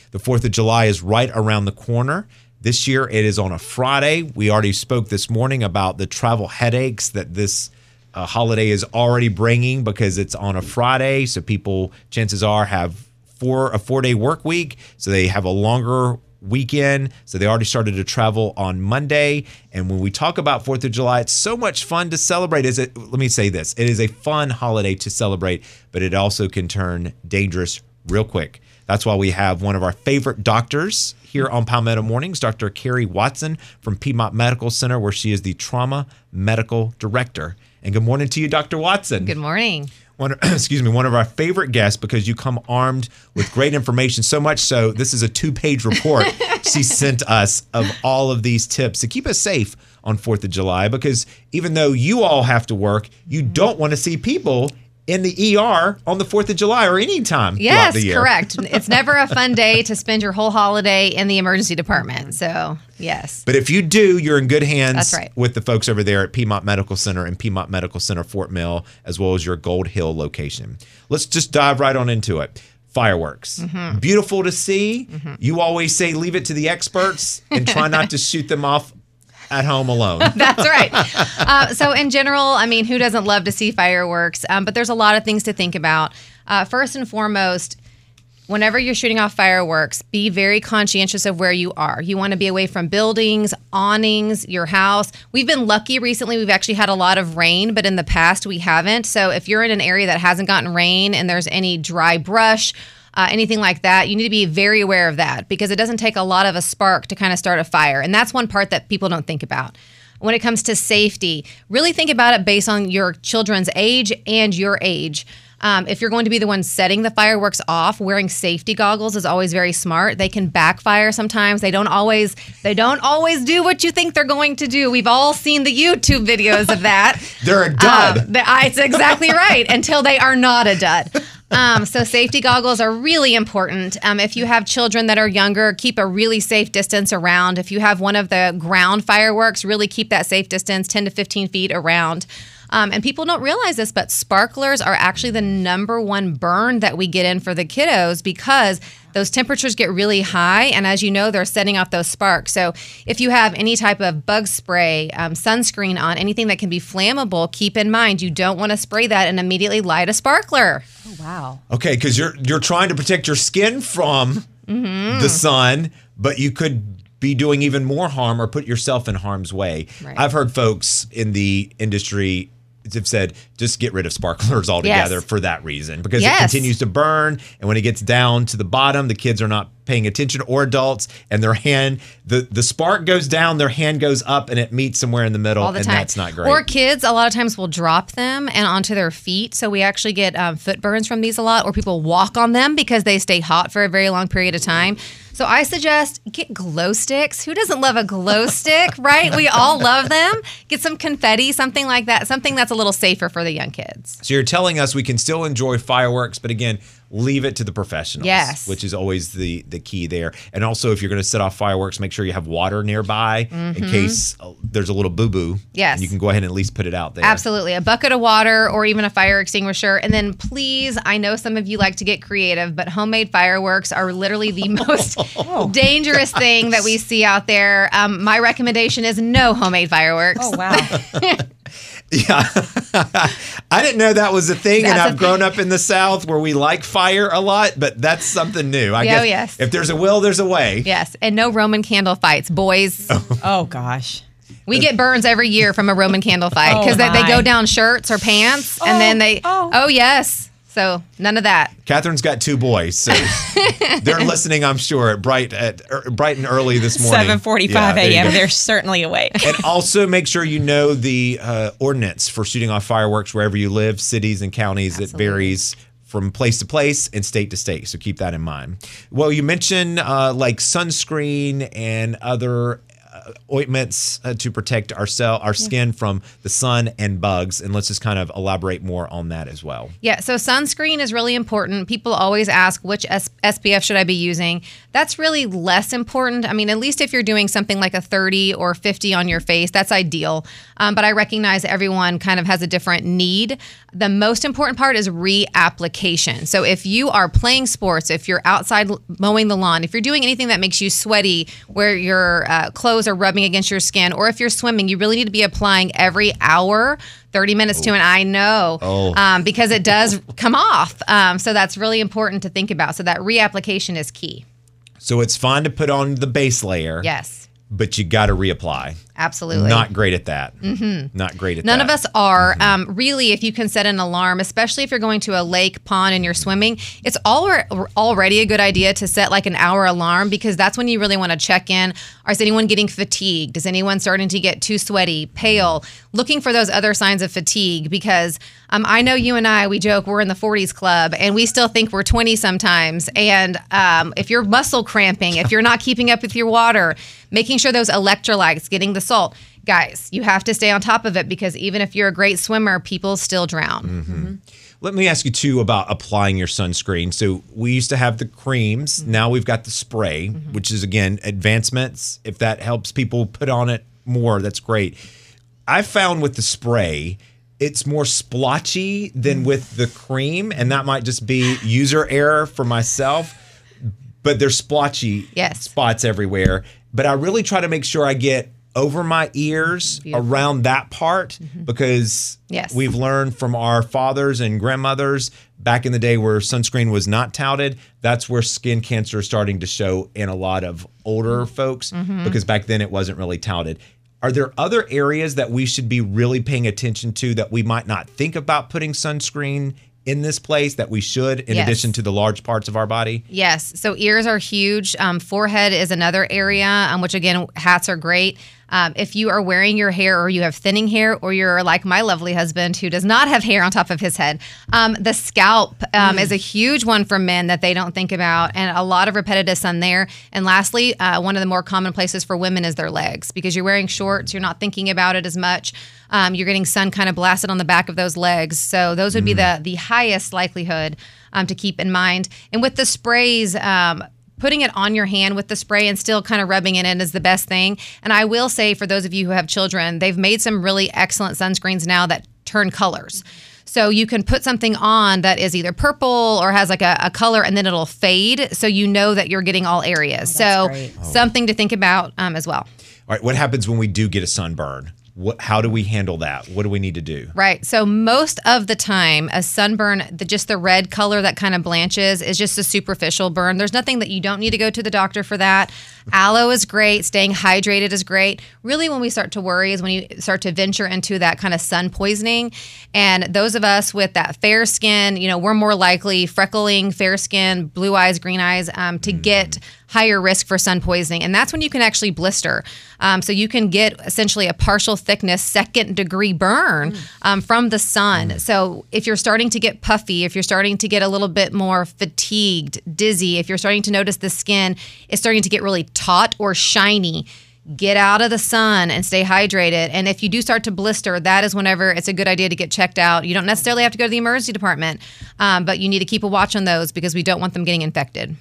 The 4th of July is right around the corner. This year, it is on a Friday. We already spoke this morning about the travel headaches that this holiday is already bringing because it's on a Friday. So people, chances are, have a 4-day work week. So they have a longer weekend. So they already started to travel on Monday. And when we talk about 4th of July, it's so much fun to celebrate. Let me say this. It is a fun holiday to celebrate, but it also can turn dangerous real quick. That's why we have one of our favorite doctors here on Palmetto Mornings, Dr. Carrie Watson from Piedmont Medical Center, where she is the Trauma Medical Director. And good morning to you, Dr. Watson. Good morning. One of our favorite guests because you come armed with great information, so much so this is a 2-page report she sent us of all of these tips to keep us safe on 4th of July, because even though you all have to work, you don't want to see people in the ER on the 4th of July or any time throughout the year. Yes, correct. It's never a fun day to spend your whole holiday in the emergency department. So, yes. But if you do, you're in good hands That's right. with the folks over there at Piedmont Medical Center and Piedmont Medical Center Fort Mill, as well as your Gold Hill location. Let's just dive right on into it. Fireworks. Beautiful to see. You always say leave it to the experts and try not to shoot them off at home alone. That's right. So in general, I mean, who doesn't love to see fireworks? But there's a lot of things to think about. First and foremost, whenever you're shooting off fireworks, be very conscientious of where you are. You want to be away from buildings, awnings, your house. We've been lucky recently. We've actually had a lot of rain, but in the past we haven't. So if you're in an area that hasn't gotten rain and there's any dry brush, anything like that, you need to be very aware of that, because it doesn't take a lot of a spark to kind of start a fire. And that's one part that people don't think about. When it comes to safety, really think about it based on your children's age and your age. If you're going to be the one setting the fireworks off, wearing safety goggles is always very smart. They can backfire sometimes. They don't always do what you think they're going to do. We've all seen the YouTube videos of that. They're a dud. It's exactly right, until they are not a dud. So safety goggles are really important. If you have children that are younger, keep a really safe distance around. If you have one of the ground fireworks, really keep that safe distance, 10 to 15 feet around. And people don't realize this, but sparklers are actually the number one burn that we get in for the kiddos, because those temperatures get really high. And as you know, they're setting off those sparks. So if you have any type of bug spray, sunscreen on, anything that can be flammable, keep in mind, you don't want to spray that and immediately light a sparkler. Oh, wow. Okay, because you're trying to protect your skin from the sun, but you could be doing even more harm or put yourself in harm's way. Right. I've heard folks in the industry have said, just get rid of sparklers altogether for that reason, because it continues to burn. And when it gets down to the bottom, the kids are not paying attention, or adults, and their hand, the spark goes down, their hand goes up, and it meets somewhere in the middle, and that's not great. Or kids, a lot of times will drop them and onto their feet. So we actually get foot burns from these a lot, or people walk on them because they stay hot for a very long period of time. So I suggest get glow sticks. Who doesn't love a glow stick, right? We all love them. Get some confetti, something like that, something that's a little safer for the young kids. So you're telling us we can still enjoy fireworks, but again, leave it to the professionals, which is always the key there. And also, if you're going to set off fireworks, make sure you have water nearby in case there's a little boo-boo. Yes. And you can go ahead and at least put it out there. Absolutely. A bucket of water or even a fire extinguisher. And then please, I know some of you like to get creative, but homemade fireworks are literally the most dangerous thing that we see out there. My recommendation is no homemade fireworks. Oh, wow. Yeah. I didn't know that was a thing, and I've grown up in the South where we like fire a lot, but that's something new. I guess if there's a will, there's a way. Yes, and no Roman candle fights, boys. Oh, gosh. We get burns every year from a Roman candle fight because they go down shirts or pants, and then they, yes. So none of that. Catherine's got 2 boys, so they're listening, I'm sure, bright and early this morning. 7:45 a.m. They're certainly awake. And also make sure you know the ordinance for shooting off fireworks wherever you live, cities and counties. Absolutely. It varies from place to place and state to state, so keep that in mind. Well, you mentioned like sunscreen and other ointments to protect our skin from the sun and bugs. And let's just kind of elaborate more on that as well. Yeah, so sunscreen is really important. People always ask, which SPF should I be using? That's really less important. I mean, at least if you're doing something like a 30 or 50 on your face, that's ideal. But I recognize everyone kind of has a different need. The most important part is reapplication. So if you are playing sports, if you're outside mowing the lawn, if you're doing anything that makes you sweaty, where your clothes are rubbing against your skin, or if you're swimming, you really need to be applying every hour, 30 minutes to an I know, because it does come off. So that's really important to think about. So that reapplication is key. So it's fine to put on the base layer. Yes. But you got to reapply. Absolutely. Not great at that. Mm-hmm. Not great at None that. of us are. Really, if you can set an alarm, especially if you're going to a lake, pond, and you're swimming, it's already a good idea to set like an hour alarm, because that's when you really want to check in. Is anyone getting fatigued? Is anyone starting to get too sweaty, pale? Looking for those other signs of fatigue, because I know you and I, we joke we're in the 40s club and we still think we're 20 sometimes. And if you're muscle cramping, if you're not keeping up with your water, making sure those electrolytes, getting the salt. Guys, you have to stay on top of it, because even if you're a great swimmer, people still drown. Mm-hmm. Let me ask you, too, about applying your sunscreen. So we used to have the creams. Mm-hmm. Now we've got the spray, which is, again, advancements. If that helps people put on it more, that's great. I found with the spray, it's more splotchy than with the cream, and that might just be user error for myself. But there's splotchy spots everywhere. But I really try to make sure I get over my ears around that part, because we've learned from our fathers and grandmothers back in the day where sunscreen was not touted, that's where skin cancer is starting to show in a lot of older folks, because back then it wasn't really touted. Are there other areas that we should be really paying attention to that we might not think about putting sunscreen in this place that we should, in addition to the large parts of our body? Yes. So ears are huge. Forehead is another area, which again, hats are great. If you are wearing your hair, or you have thinning hair, or you're like my lovely husband who does not have hair on top of his head, the scalp is a huge one for men that they don't think about, and a lot of repetitive sun there. And lastly, one of the more common places for women is their legs, because you're wearing shorts, you're not thinking about it as much. You're getting sun kind of blasted on the back of those legs. So those would be the highest likelihood to keep in mind. And with the sprays, putting it on your hand with the spray and still kind of rubbing it in is the best thing. And I will say, for those of you who have children, they've made some really excellent sunscreens now that turn colors. So you can put something on that is either purple or has like a color, and then it'll fade, so you know that you're getting all areas. Something to think about as well. All right, what happens when we do get a sunburn? How do we handle that? What do we need to do? Right. So most of the time, a sunburn, just the red color that kind of blanches, is just a superficial burn. There's nothing that you don't need to go to the doctor for that. Aloe is great. Staying hydrated is great. Really, when we start to worry is when you start to venture into that kind of sun poisoning. And those of us with that fair skin, we're more likely, freckling, fair skin, blue eyes, green eyes, to get higher risk for sun poisoning. And that's when you can actually blister. So you can get essentially a partial thickness, second-degree burn from the sun. So if you're starting to get puffy, if you're starting to get a little bit more fatigued, dizzy, if you're starting to notice the skin is starting to get really taut or shiny, get out of the sun and stay hydrated. And if you do start to blister, that is whenever it's a good idea to get checked out. You don't necessarily have to go to the emergency department, but you need to keep a watch on those, because we don't want them getting infected.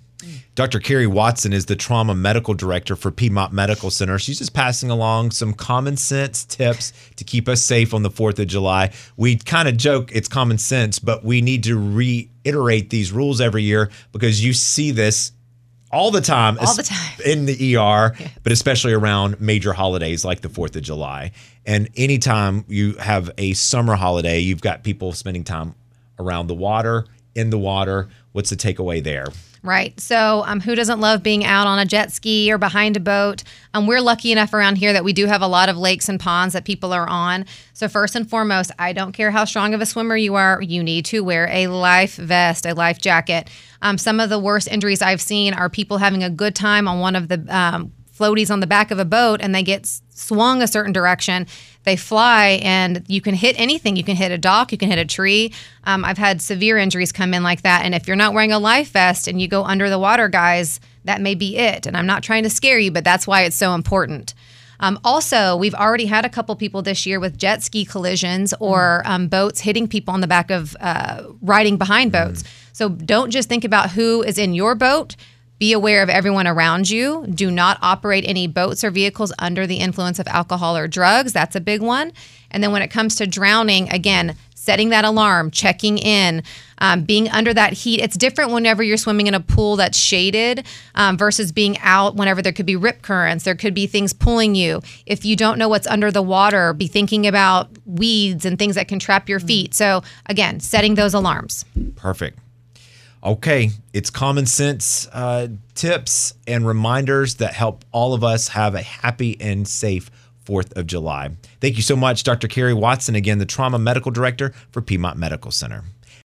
Dr. Carrie Watson is the trauma medical director for Piedmont Medical Center. She's just passing along some common sense tips to keep us safe on the 4th of July. We kind of joke it's common sense, but we need to reiterate these rules every year, because you see this all the time in the ER, but especially around major holidays like the 4th of July. And anytime you have a summer holiday, you've got people spending time around the water, in the water. What's the takeaway there? Right. So who doesn't love being out on a jet ski or behind a boat? We're lucky enough around here that we do have a lot of lakes and ponds that people are on. So first and foremost, I don't care how strong of a swimmer you are, you need to wear a life vest, a life jacket. Some of the worst injuries I've seen are people having a good time on one of the floaties on the back of a boat and they get swung a certain direction, they fly and you can hit anything. You can hit a dock, you can hit a tree. I've had severe injuries come in like that. And if you're not wearing a life vest and you go under the water, guys, that may be it. And I'm not trying to scare you, but that's why it's so important. Also, we've already had a couple people this year with jet ski collisions or boats hitting people on the back of riding behind boats. So don't just think about who is in your boat. Be aware of everyone around you. Do not operate any boats or vehicles under the influence of alcohol or drugs. That's a big one. And then when it comes to drowning, again, setting that alarm, checking in, being under that heat. It's different whenever you're swimming in a pool that's shaded versus being out whenever there could be rip currents. There could be things pulling you. If you don't know what's under the water, be thinking about weeds and things that can trap your feet. So again, setting those alarms. Perfect. Okay, it's common sense tips and reminders that help all of us have a happy and safe 4th of July. Thank you so much, Dr. Carrie Watson, again, the Trauma Medical Director for Piedmont Medical Center.